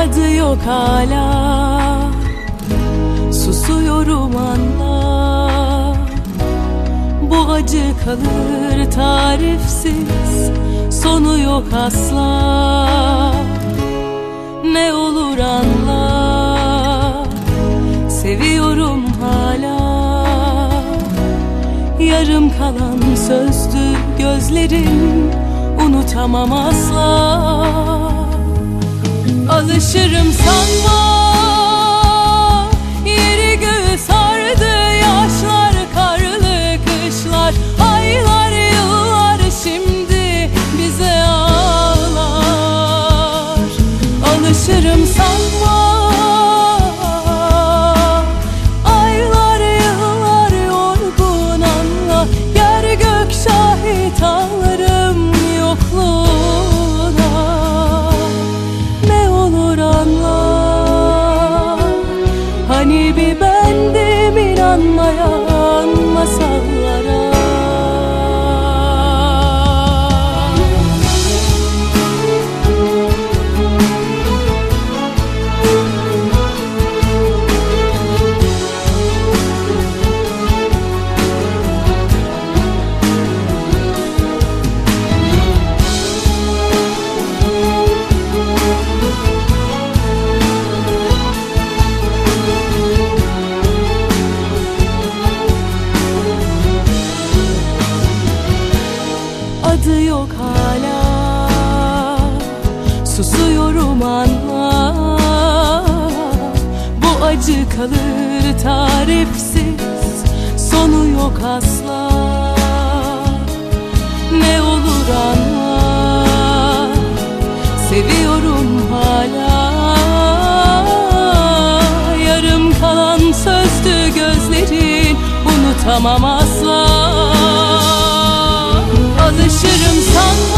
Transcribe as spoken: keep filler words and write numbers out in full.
Adı yok hala, susuyorum anla. Bu acı kalır tarifsiz, sonu yok asla. Ne olur anla, seviyorum hala. Yarım kalan sözdü gözlerin, unutamam asla. Alışırım sanma, yeri göğü sardı yaşlar, karlı kışlar, aylar yıllar şimdi bize ağlar. Alışırım sanma, aylar yıllar yorgun anla, yer gök şahit ağlarım yokluğuna. Hani bir bendim inanmayan masallara. Adı yok hala, susuyorum anla. Bu acı kalır tarifsiz, sonu yok asla. Ne olur anla, seviyorum hala. Yarım kalan sözdü gözlerin, unutamam asla. Alışırım sanma,